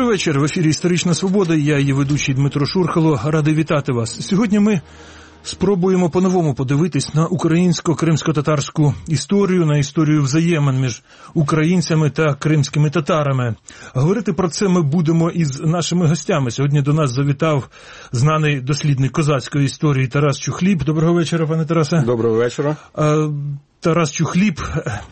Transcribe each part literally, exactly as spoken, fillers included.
вечір. В ефірі «Історична свобода». Я її ведучий Дмитро Шурхало. Радий вітати вас. Сьогодні ми спробуємо по-новому подивитись на українсько-кримсько-татарську історію, на історію взаємин між українцями та кримськими татарами. Говорити про це ми будемо із нашими гостями. Сьогодні до нас завітав знаний дослідник козацької історії Тарас Чухліб. Доброго вечора, пане Тарасе. Доброго вечора. Тарас Чухліб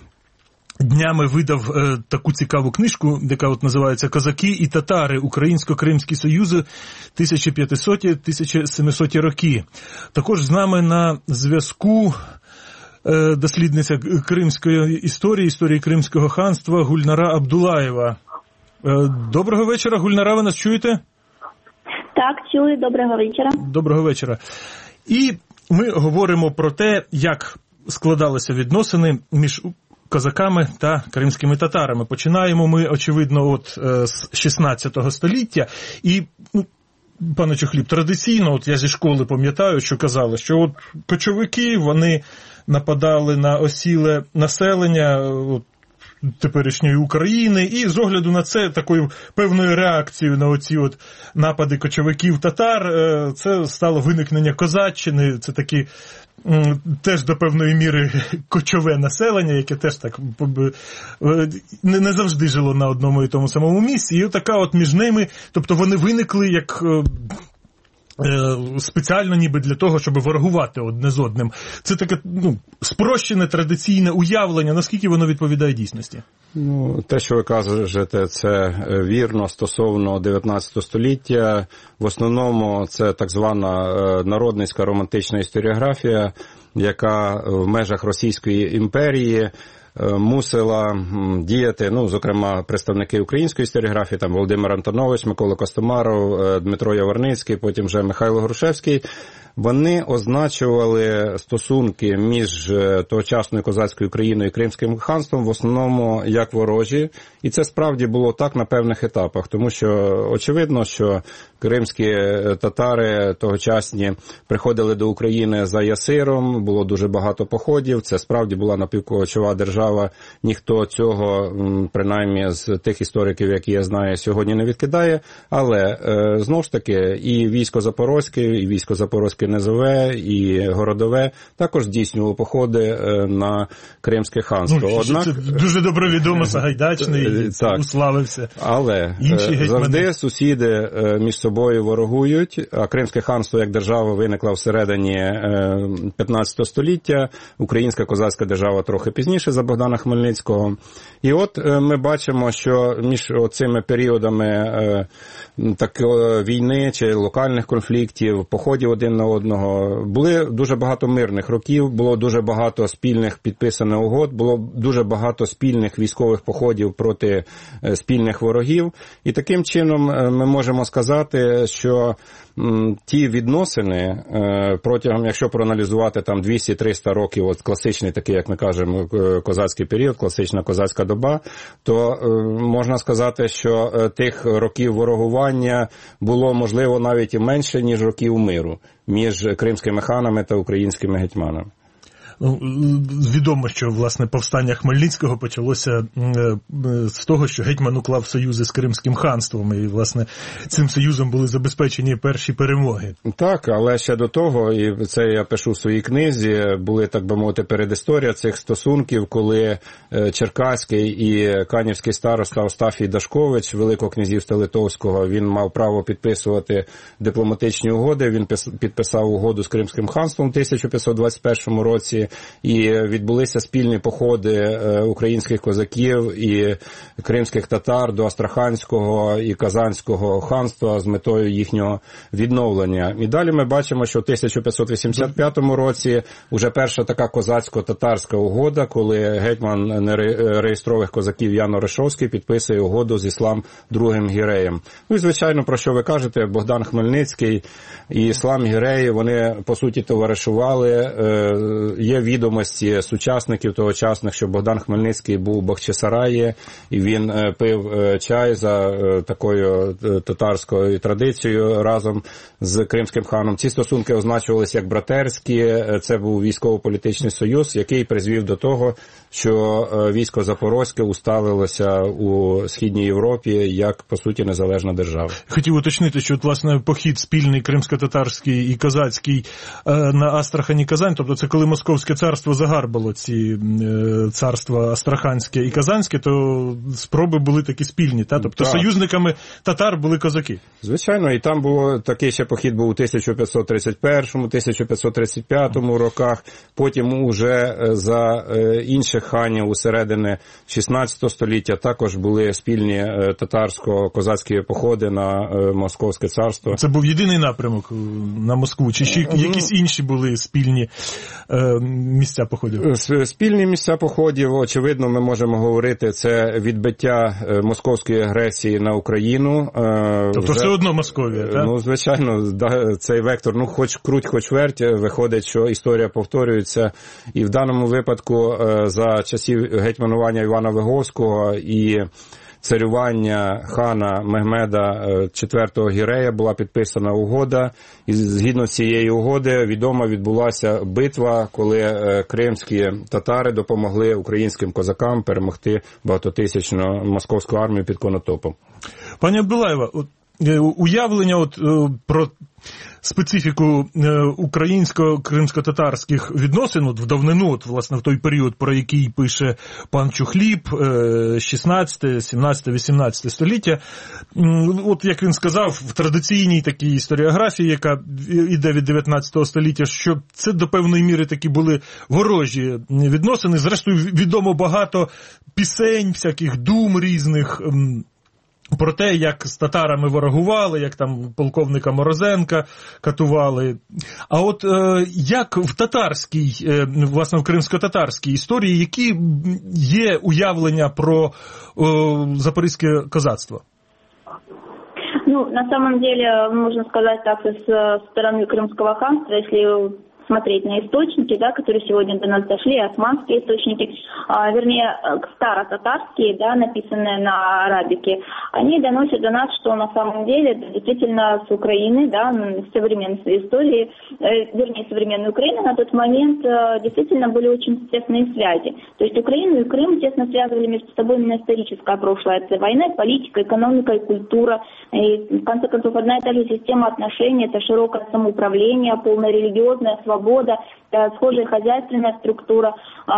днями видав е, таку цікаву книжку, яка от називається «Козаки і татари. Українсько-Кримські союзи тисяча п'ятсоті - тисяча сімсоті роки». Також з нами на зв'язку е, дослідниця кримської історії, історії Кримського ханства Гульнара Абдулаєва. Е, доброго вечора, Гульнара, ви нас чуєте? Так, чую. Доброго вечора. Доброго вечора. І ми говоримо про те, як складалися відносини між козаками та кримськими татарами. Починаємо ми, очевидно, от з шістнадцятого століття. І, ну, пане Чухліб, традиційно, от я зі школи пам'ятаю, що казали, що от кочовики, вони нападали на осіле населення от, теперішньої України, і з огляду на це, такою певною реакцією на оці от напади кочовиків-татар, це стало виникнення козаччини, це такі теж до певної міри кочове населення, яке теж так не завжди жило на одному і тому самому місці. І така от між ними, тобто вони виникли як спеціально ніби для того, щоб ворогувати одне з одним. Це таке, ну, спрощене традиційне уявлення, наскільки воно відповідає дійсності? Ну, те, що ви кажете, це вірно стосовно дев'ятнадцятого століття. В основному це так звана народницька романтична історіографія, яка в межах Російської імперії мусила діяти, ну, зокрема, представники української історіографії, там Володимир Антонович, Микола Костомаров, Дмитро Яворницький, потім вже Михайло Грушевський. Вони означували стосунки між тогочасною козацькою Україною і Кримським ханством в основному як ворожі. І це справді було так на певних етапах, тому що очевидно, що кримські татари тогочасні приходили до України за Ясиром, було дуже багато походів, це справді була напівкочова держава, ніхто цього, принаймні з тих істориків, які я знаю, сьогодні не відкидає, але знову ж таки і військо Запорозьке, і військо Запорозьке Низове, і Городове також здійснювало походи на Кримське ханство. Ну, Однак, це дуже добре відомо, Сагайдачний уславився. Але завжди сусіди між собою ворогують, а Кримське ханство як держава виникла всередині п'ятнадцятого століття, українська козацька держава трохи пізніше за Богдана Хмельницького. І от ми бачимо, що між цими періодами так, війни чи локальних конфліктів, походів один на одного, були дуже багато мирних років, було дуже багато спільних підписаних угод, було дуже багато спільних військових походів проти спільних ворогів. І таким чином ми можемо сказати, що ті відносини протягом, якщо проаналізувати там двісті-триста років, от класичний такий, як ми кажемо, козацький період, класична козацька доба, то можна сказати, що тих років ворогування було, можливо, навіть і менше, ніж років миру між кримськими ханами та українськими гетьманами. Ну, відомо, що, власне, повстання Хмельницького почалося з того, що гетьман уклав союзи з Кримським ханством, і, власне, цим союзом були забезпечені перші перемоги. Так, але ще до того, і це я пишу в своїй книзі, були, так би мовити, передісторія цих стосунків, коли черкаський і канівський староста Остафій Дашкович, Великого князівства Литовського, він мав право підписувати дипломатичні угоди, він підписав угоду з Кримським ханством у тисяча п'ятсот двадцять першому році, і відбулися спільні походи українських козаків і кримських татар до Астраханського і Казанського ханства з метою їхнього відновлення. І далі ми бачимо, що в тисяча п'ятсот вісімдесят п'ятому році вже перша така козацько-татарська угода, коли гетьман нереєстрових козаків Ян Орешовський підписує угоду з Іслам другим Гіреєм. Ну і, звичайно, про що ви кажете, Богдан Хмельницький і Іслам Гірей, вони, по суті, товаришували. Є є відомості сучасників тогочасних, що Богдан Хмельницький був в Бахчисараї, і він пив чай за такою татарською традицією разом з Кримським ханом. Ці стосунки означувалися як братерські, це був військово-політичний союз, який призвів до того, що військо Запорозьке усталилося у Східній Європі як, по суті, незалежна держава. Хотів уточнити, що, от, власне, похід спільний кримсько-татарський і козацький на Астрахань і Казань, тобто це коли Московське царство загарбало ці царства Астраханське і Казанське, то спроби були такі спільні, та? Тобто так. Союзниками татар були козаки. Звичайно, і там було такий ще похід був у тисяча п'ятсот тридцять першому, тисяча п'ятсот тридцять п'ятому роках, потім уже за інших ханів у середини шістнадцятого століття також були спільні татарсько-козацькі походи на Московське царство. Це був єдиний напрямок на Москву, чи ще якісь інші були спільні місця походів? Спільні місця походів, очевидно, ми можемо говорити, це відбиття московської агресії на Україну. Тобто вже... все одно Московія, так? Ну, звичайно, цей вектор, ну, хоч круть, хоч верть, виходить, що історія повторюється. І в даному випадку за часів гетьманування Івана Виговського і царювання хана Мехмеда четвертого Гірея була підписана угода, і згідно цієї угоди відомо відбулася битва, коли кримські татари допомогли українським козакам перемогти багатотисячну московську армію під Конотопом. Пані Абдулаєва, от уявлення от про специфіку українсько-кримсько-татарських відносин от в давнину, от, власне, в той період, про який пише пан Чухліб, шістнадцяте, сімнадцяте, вісімнадцяте століття, от як він сказав, в традиційній такій історіографії, яка йде від дев'ятнадцятого століття, що це до певної міри такі були ворожі відносини. Зрештою, відомо багато пісень, всяких дум різних, про те, як з татарами ворогували, як там полковника Морозенка катували. А от е, як в татарській, е, власне, в кримсько-татарській історії, які є уявлення про е, запорізьке козацтво? Ну, на самом деле, можно сказать так, с стороны Крымского ханства, если смотреть на источники, да, которые сегодня до нас дошли, османские источники, а, вернее, старо-татарские, да, написанные на арабике, они доносят до нас, что на самом деле действительно с Украины, да, с современной истории, э, вернее, современной Украины на тот момент э, действительно были очень тесные связи. То есть Украину и Крым тесно связывали между собой именно историческое прошлое. Это война, политика, экономика и культура. И, в конце концов, одна и та же система отношений, это широкое самоуправление, полная религиозная свобода, свобода, схожая хозяйственная структура.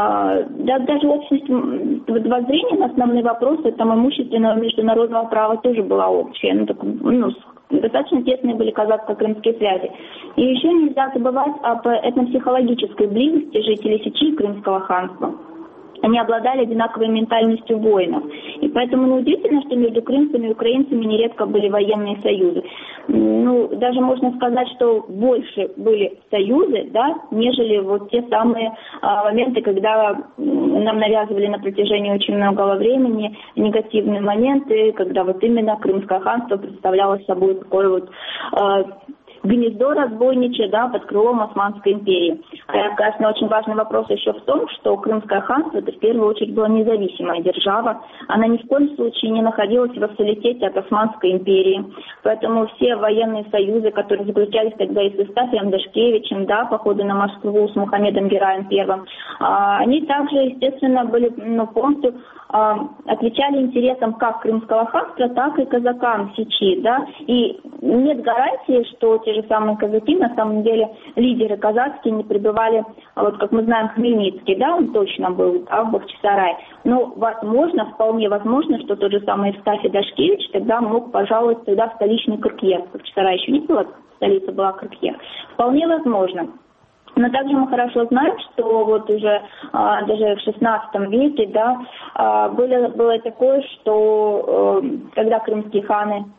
Да, даже общность воззрения на основные вопросы там, имущественного международного права тоже была общая. Ну, так, ну, достаточно тесные были казахско-крымские связи. И еще нельзя забывать об этнопсихологической близости жителей Сечи и Крымского ханства. Они обладали одинаковой ментальностью воинов. И поэтому неудивительно, что между крымцами и украинцами нередко были военные союзы. Ну, даже можно сказать, что больше были союзы, да, нежели вот те самые а, моменты, когда нам навязывали на протяжении очень многого времени негативные моменты, когда вот именно Крымское ханство представляло собой такое вот а, гнездо разбойничье, да, под крылом Османской империи. А, конечно, очень важный вопрос еще в том, что Крымское ханство это в первую очередь была независимая держава. Она ни в коем случае не находилась в вассалитете от Османской империи. Поэтому все военные союзы, которые заключались тогда и с Евстафием Дашкевичем, да, походы на Москву с Мухаммедом Гераем Первым, а, они также, естественно, были, ну, полностью а, отвечали интересам как Крымского ханства, так и казакам Сечи, да. И нет гарантии, что те же самые казаки, на самом деле, лидеры казацкие не пребывали, вот как мы знаем, Хмельницкий, да, он точно был, а в Бахчисарае. Но, возможно, вполне возможно, что тот же самый Евстафий Дашкевич тогда мог пожаловать тогда в столичный Кыркье. Бахчисарай еще не было, столица была Кыркье. Вполне возможно. Но также мы хорошо знаем, что вот уже а, даже в шестнадцатом веке, да, а, было, было такое, что а, когда крымские ханы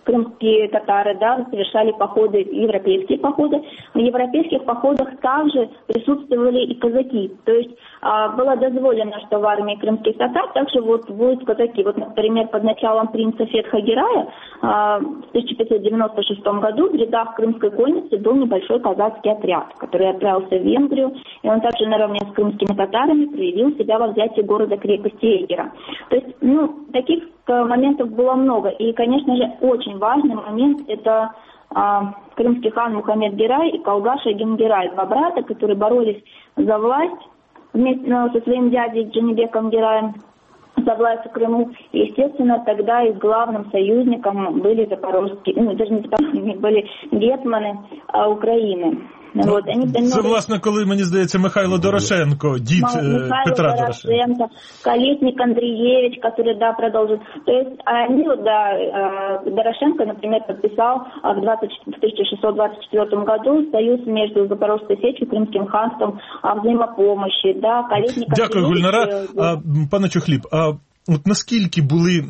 крымские татары, да, совершали походы, европейские походы. В европейских походах также присутствовали и казаки. То есть а, было дозволено, что в армии крымских татар также вот будут казаки. Вот, например, под началом принца Фетха Герая а, в тысяча пятьсот девяносто шестом году в рядах крымской конницы был небольшой казацкий отряд, который отправился в Венгрию, и он также наравне с крымскими татарами проявил себя во взятии города-крепости Эгера. То есть, ну, таких моментов было много. И, конечно же, очень важный момент – это а, крымский хан Мухаммед Герай и Калгаша Генгерай, два брата, которые боролись за власть вместе ну, со своим дядей Джанибеком Гераем за власть в Крыму. И, естественно, тогда их главным союзником были запорожские, ну, даже не запорожские, были гетманы а, Украины. Ну, вот, они, це, ну, власне, коли, мені здається, Михайло Дорошенко, дід Михайло Петра Дорошенко, Дорошенко. Колесник Андреевич, который, да, продолжит. То есть они, да, Дорошенко, например, подписал в тысяча шестьсот двадцать четвёртом году союз между Запорожской сечью и Крымским ханством о взаимопомощи, да, Колесник Андреевич. Дякую, Гульнара. А, пане Чухліб, а от наскільки були,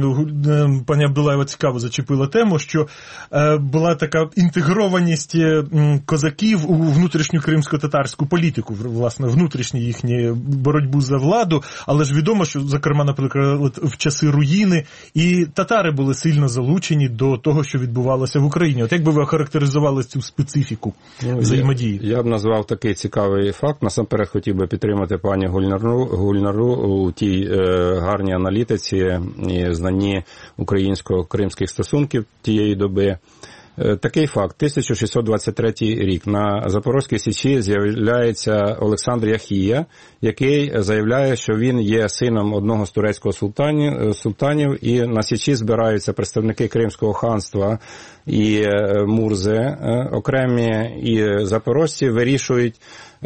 пані Абдулаєва цікаво зачепила тему, що е, була така інтегрованість козаків у внутрішню кримсько-татарську політику, власне, внутрішню їхню боротьбу за владу, але ж відомо, що, зокрема, наприклад, в часи руїни і татари були сильно залучені до того, що відбувалося в Україні. От як би ви охарактеризували цю специфіку ну, взаємодії? Я, я б назвав такий цікавий факт. Насамперед хотів би підтримати пані Гульнару, Гульнару у тій е, гарній аналітиці і знанні українсько-кримських стосунків тієї доби. Такий факт. тисяча шістсот двадцять третій рік. На Запорозькій Січі з'являється Олександр Яхія, який заявляє, що він є сином одного з турецького султанів, султанів, і на Січі збираються представники Кримського ханства і Мурзи окремі, і запорожці вирішують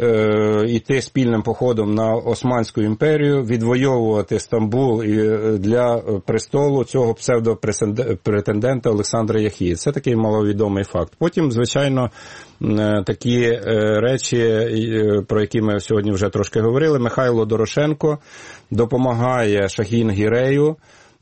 йти спільним походом на Османську імперію, відвоювати Стамбул для престолу цього псевдопретендента Олександра Яхії. Це такий маловідомий факт. Потім, звичайно, такі речі, про які ми сьогодні вже трошки говорили, Михайло Дорошенко допомагає Шахін Гірею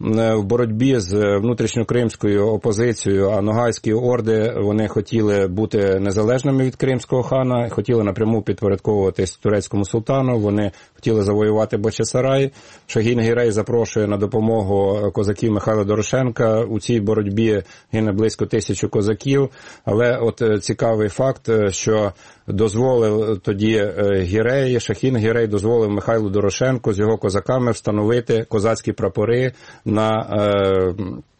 в боротьбі з внутрішньокримською опозицією, а Ногайські орди, вони хотіли бути незалежними від кримського хана, хотіли напряму підпорядковуватись турецькому султану, вони хотіли завоювати Бахчисарай. Шахін Гірей запрошує на допомогу козаків Михайла Дорошенка. У цій боротьбі гине близько тисячі козаків, але от цікавий факт, що дозволив тоді Гірей, Шахін Гірей дозволив Михайлу Дорошенку з його козаками встановити козацькі прапори на е,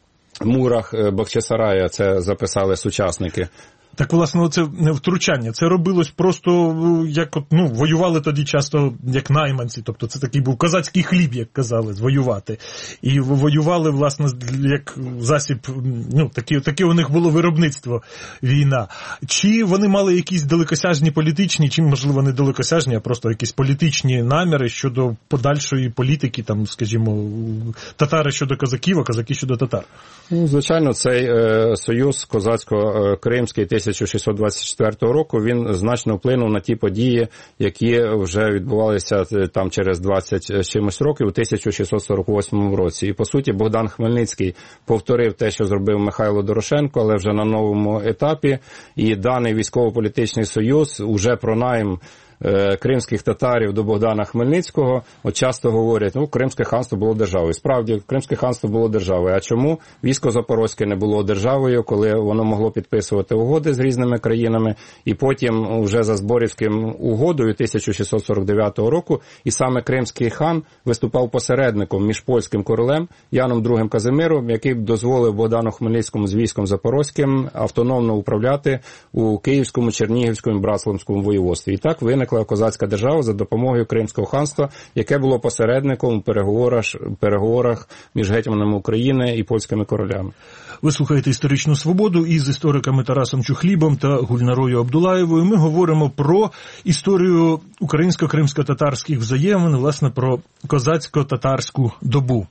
мурах Бахчисарая, це записали сучасники. Так, власне, це втручання, це робилось просто, як, ну, воювали тоді часто як найманці, тобто це такий був козацький хліб, як казали, воювати. І воювали, власне, як засіб, ну, таке, таке у них було виробництво, війна. Чи вони мали якісь далекосяжні політичні, чи, можливо, не далекосяжні, а просто якісь політичні наміри щодо подальшої політики, там, скажімо, татари щодо козаків, а козаки щодо татар? Ну, звичайно, цей е, союз козацько-кримський тисяча шістсот двадцять четвертого року, він значно вплинув на ті події, які вже відбувалися там через двадцять чимось років у тисяча шістсот сорок восьмому році. І, по суті, Богдан Хмельницький повторив те, що зробив Михайло Дорошенко, але вже на новому етапі. І даний військово-політичний союз уже про найм кримських татарів до Богдана Хмельницького, от часто говорять, ну, Кримське ханство було державою. Справді, Кримське ханство було державою. А чому військо Запорозьке не було державою, коли воно могло підписувати угоди з різними країнами, і потім вже за Зборівським угодою тисяча шістсот сорок дев'ятого року, і саме Кримський хан виступав посередником між польським королем Яном другим Казимиром, який дозволив Богдану Хмельницькому з військом Запорозьким автономно управляти у Київському, Чернігівському, Братславському воєводстві. І так виник козацька держава за допомогою Кримського ханства, яке було посередником у переговорах, переговорах між гетьманами України і польськими королями. Ви слухаєте «Історичну свободу» із істориками Тарасом Чухлібом та Гульнарою Абдулаєвою. Ми говоримо про історію українсько-кримсько-татарських взаємин, власне, про козацько-татарську добу.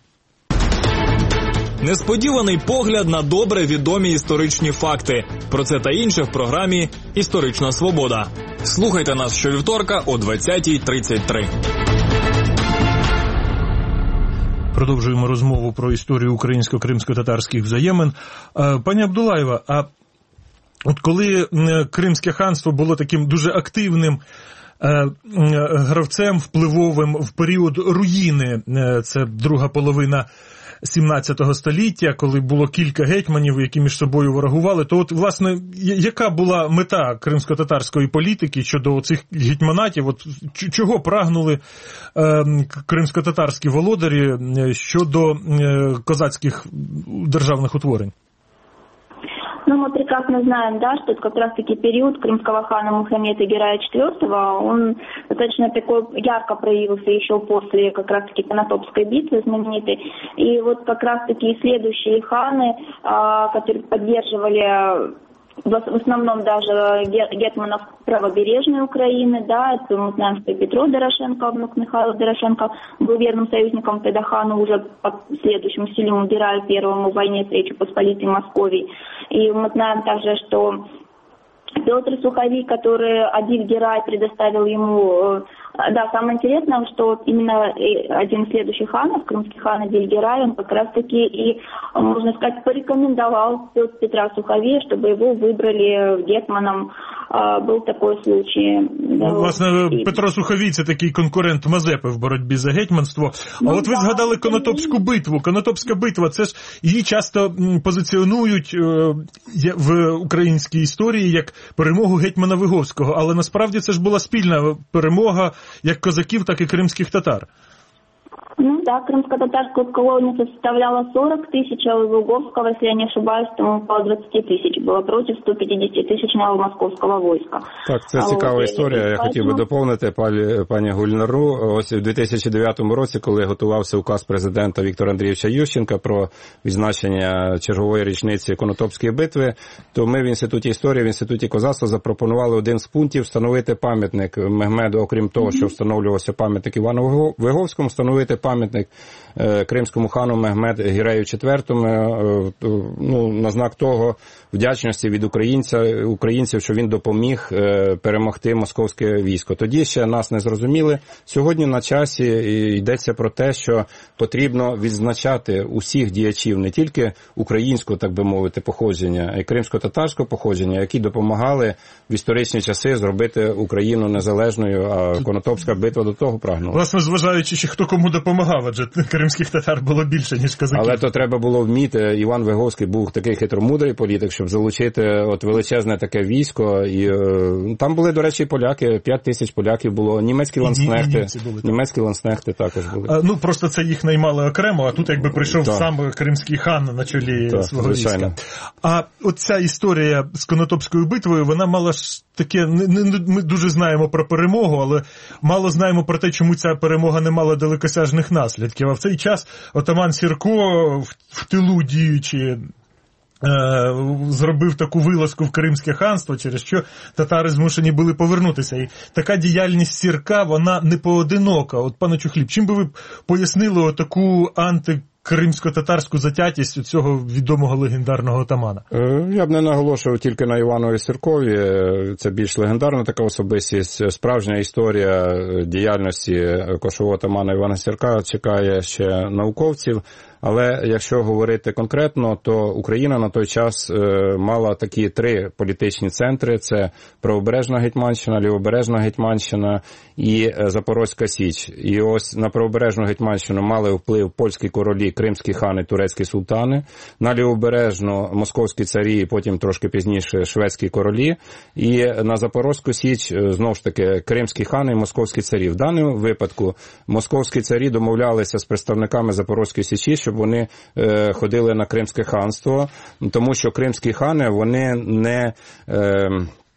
Несподіваний погляд на добре відомі історичні факти. Про це та інше в програмі «Історична свобода». Слухайте нас щовівторка о двадцятій тридцять три. Продовжуємо розмову про історію українсько-кримсько-татарських взаємин. Пані Абдулаєва, а от коли Кримське ханство було таким дуже активним гравцем впливовим в період руїни, це друга половина сімнадцятого століття, коли було кілька гетьманів, які між собою ворогували, то от, власне, яка була мета кримсько-татарської політики щодо цих гетьманатів? От чого прагнули е, кримсько-татарські володарі щодо е, козацьких державних утворень? Ну, мы прекрасно знаем, да, что это как раз-таки период крымского хана Мухаммеда Герая четвёртого, он достаточно такой ярко проявился еще после как раз-таки Конотопской битвы знаменитой. И вот как раз-таки следующие ханы, которые поддерживали в основном даже гетманов правобережной Украины, да, это мы знаем, что Петро Дорошенко, внук Михаила Дорошенко, был верным союзником тогда хану уже по следующему Селиму Гераю первому в войне с Речью Посполитой Московией. И мы знаем также, что Петр Суховий, который Адиль Герай предоставил ему... Да, самое интересное, что именно один из следующих ханов, крымский хан Адиль Герай, он как раз-таки и, можно сказать, порекомендовал Петра Суховия, чтобы его выбрали гетманом. Був такий случай. Да, власне, і... Петро Суховій – це такий конкурент Мазепи в боротьбі за гетьманство. Ну, а от ви да, згадали Конотопську битву. Конотопська битва – це ж її часто позиціонують в українській історії як перемогу гетьмана Виговського. Але насправді це ж була спільна перемога як козаків, так і кримських татар. Ну да, крымско-татарскую колонию составляла сорок тысяч, а у Луговского, если я не ошибаюсь, там около двадцать тысяч было против сто пятьдесят тысячного московского войска. Так, це а цікава от, історія. Я, я хотів би доповнити пані, пані Гульнару. Ось у дві тисячі дев'ятому році, коли готувався указ президента Віктора Андрійовича Ющенка про відзначення чергової річниці Конотопської битви, то ми в Інституті історії, в Інституті козацтва запропонували один з пунктів встановити пам'ятник Мехмеду, окрім того, що встановлювався пам'ятник Івану Виговському, встановити пам'ятник е, кримському хану Мехмед Гірею четвертому, е, ну, на знак того вдячності від українця, українців, що він допоміг е, перемогти московське військо. Тоді ще нас не зрозуміли. Сьогодні на часі йдеться про те, що потрібно відзначати усіх діячів, не тільки українського, так би мовити, походження, а й кримсько-татарського походження, які допомагали в історичні часи зробити Україну незалежною, а Конотопська битва до того прагнула. Власне, зважаючи, що хто кому допомагав, адже кримських татар було більше, ніж козаків. Але то треба було вміти. Іван Виговський був такий хитромудрий політик, щоб залучити от величезне таке військо. І е, там були, до речі, поляки, п'ять тисяч поляків було, німецькі ланснехти, німецькі ланснехти також були. А, ну, просто це їх наймали окремо, а тут якби прийшов так. сам кримський хан на чолі так, свого звичайно. Війська. А оця історія з Конотопською битвою, вона мала ж таке, не, не, ми дуже знаємо про перемогу, але мало знаємо про те, чому ця перемога не мала далекосяжних наслідків. А в цей час отаман Сірко в, в тилу діючи е, зробив таку вилазку в Кримське ханство, через що татари змушені були повернутися. І така діяльність Сірка, вона не поодинока. От, пане Чухліб, чим би ви пояснили отаку анти кримсько-татарську затятість цього відомого легендарного отамана? Я б не наголошував тільки на Іванові Сіркові. Це більш легендарна така особистість. Справжня історія діяльності кошового отамана Івана Сірка чекає ще науковців. Але якщо говорити конкретно, то Україна на той час мала такі три політичні центри. Це Правобережна Гетьманщина, Лівобережна Гетьманщина і Запорозька Січ. І ось на Правобережну Гетьманщину мали вплив польські королі, кримські хани, турецькі султани. На Лівобережну московські царі, потім трошки пізніше шведські королі. І на Запорозьку Січ, знову ж таки, кримські хани і московські царі. В даному випадку московські царі домовлялися з представниками Запорозької Січі, щоб вони е, ходили на Кримське ханство, тому що кримські хани, вони не... Е,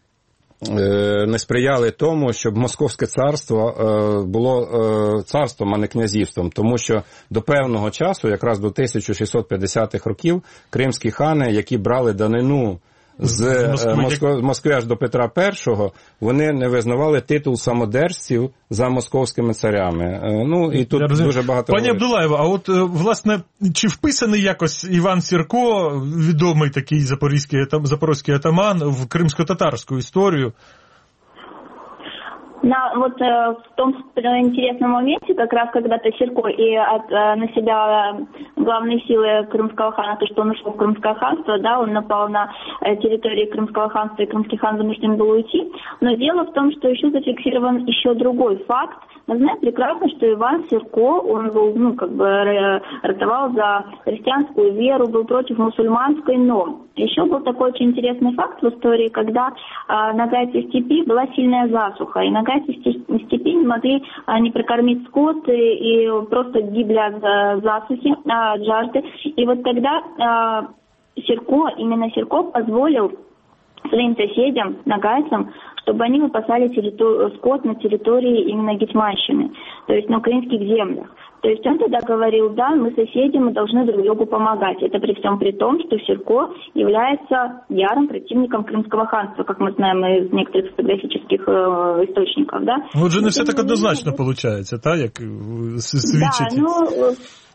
не сприяли тому, щоб Московське царство було царством, а не князівством. Тому що до певного часу, якраз до тисяча шістсот п'ятдесятих років, кримські хани, які брали данину з Москви, Москви аж до Петра Першого, вони не визнавали титул самодержців за московськими царями. Ну, і тут дуже багато... Пані Абдулаєва, а от, власне, чи вписаний якось Іван Сірко, відомий такий запорізький, запорозький атаман, в кримсько-татарську історію? На, вот э, в том интересном моменте, как раз когда-то Серко и от, э, на себя главные силы Крымского хана, то, что он ушел в Крымское ханство, да, он напал на э, территории Крымского ханства, и Крымский хан вынужден был уйти. Но дело в том, что еще зафиксирован еще другой факт. Мы знаем прекрасно, что Иван Серко, он был, ну, как бы, ратовал за христианскую веру, был против мусульманской, но еще был такой очень интересный факт в истории, когда а, на Гайской степи была сильная засуха, и на Гайской степи не могли а, не прокормить скот, и, и просто гибли от засухи, а, от жажды. И вот тогда а, Серко, именно Серко позволил своим соседям, нагайцам, чтобы они выпасали территор... скот на территории именно Гетьманщины, то есть на украинских землях. То есть он тогда говорил, да, мы соседи, мы должны друг другу помогать. Это при всем при том, что Серко является ярым противником Крымского ханства, как мы знаем из некоторых фотографических э, источников, да. Ну, отже, не все так однозначно получається, так, як свідчить. Да, ну...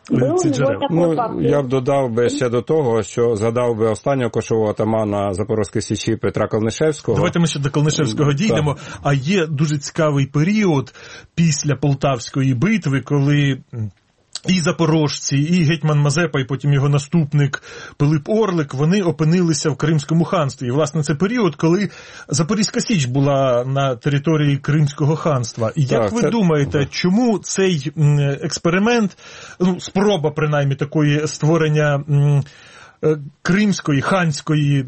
Ну, я б додав би ще до того, що згадав би останнього кошового атамана Запорозької Січі Петра Калнишевського. Давайте ми ще до Калнишевського дійдемо. Так. А є дуже цікавий період після Полтавської битви, коли і запорожці, і гетьман Мазепа, і потім його наступник Пилип Орлик, вони опинилися в Кримському ханстві. І, власне, це період, коли Запорізька Січ була на території Кримського ханства. І як так, ви це... думаєте, чому цей експеримент, ну, спроба, принаймні, такої створення кримської, ханської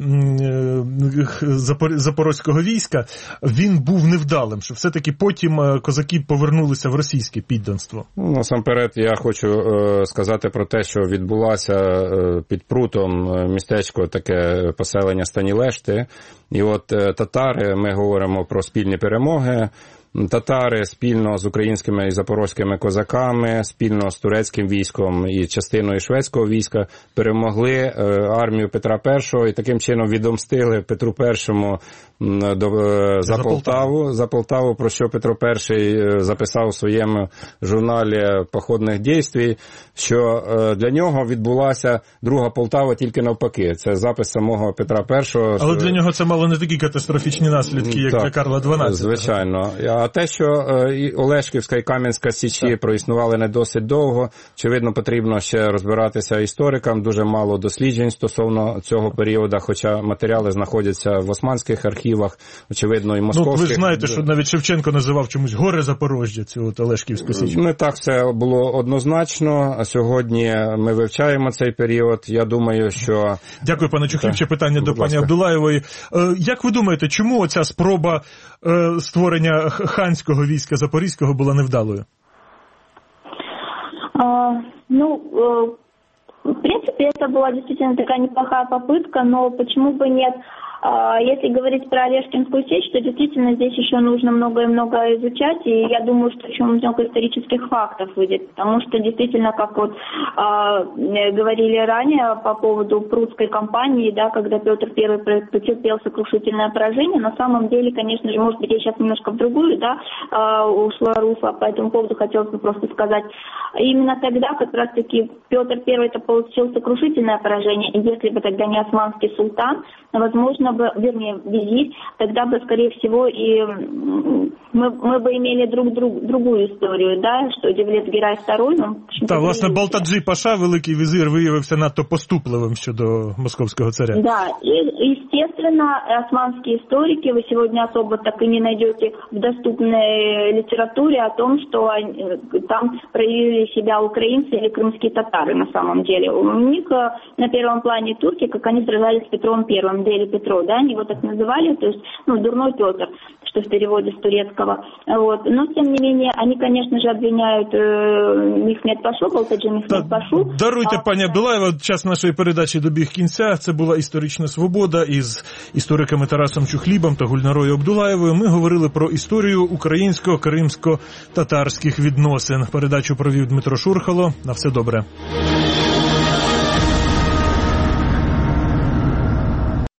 запорозького війська, він був невдалим, що все-таки потім козаки повернулися в російське підданство? Ну, насамперед, я хочу е, сказати про те, що відбулося е, під Прутом містечко, таке поселення Станілешти, і от е, татари, ми говоримо про спільні перемоги. Татари спільно з українськими і запорозькими козаками, спільно з турецьким військом і частиною шведського війська перемогли армію Петра І і таким чином відомстили Петру І до, за Полтаву, за Полтаву, про що Петро І записав у своєму журналі походних дійствій, що для нього відбулася друга Полтава тільки навпаки. Це запис самого Петра І. Але для нього це мало не такі катастрофічні наслідки, як так, для Карла дванадцятого. Звичайно. А те, що і Олешківська і Кам'янська Січі так. проіснували не досить довго, очевидно, потрібно ще розбиратися історикам, дуже мало досліджень стосовно цього періоду, хоча матеріали знаходяться в османських архівах, очевидно, і московських. Ну, ви знаєте, що навіть Шевченко називав чомусь горе Запорожжя, цю Олешківську Січ. Не так все було однозначно. Сьогодні ми вивчаємо цей період. Я думаю, що... Дякую, пане Чухлів. Ще питання до пані Абдулаєвої. Як ви думаєте, чому оця спроба створення ханського війська Запорізького була невдалою? А, ну, в принципе, это была действительно такая неплохая попытка, но почему бы нет? Если говорить про Олешкинскую сечь, то действительно здесь еще нужно много и много изучать, и я думаю, что еще много исторических фактов выйдет, потому что действительно, как вот э, говорили ранее по поводу Прудской кампании, да, когда Петр Первый потерпел сокрушительное поражение, на самом деле, конечно же, может быть, я сейчас немножко в другую, да, э, ушла русло, по этому поводу хотелось бы просто сказать, именно тогда как раз-таки Петр Первый-то получил сокрушительное поражение, и если бы тогда не османский султан, возможно бы, вернее, визирь, тогда бы, скорее всего, и мы, мы бы имели друг, друг другую историю, да, що Девлет Герай Второй, ну... Так, власне, Балтаджи Паша, великий візир, виявився надто поступливим щодо московського царя. Да, и, естественно, османские историки, вы сегодня особо так и не найдете в доступной литературе о том, что они, там проявили себя украинцы или крымские татары на самом деле. У них на первом плане турки, как они сражались с Петром Первым, Дели Петро, да, они его так называли, то есть, ну, дурной Петр, что в переводе с турецкого. Вот. Но, тем не менее, они, конечно же, обвиняют э, Мехмед Пашу, Балтаджи Мехмед Пашу. Даруйте, а... пані Абдулаєва, час нашої передачі добіг кінця. Це була «Історична свобода» із істориками Тарасом Чухлібом та Гульнарою Абдулаєвою. Ми говорили про історію українсько-кримсько-татарських відносин. Передачу провів Дмитро Шурхало. На все добре.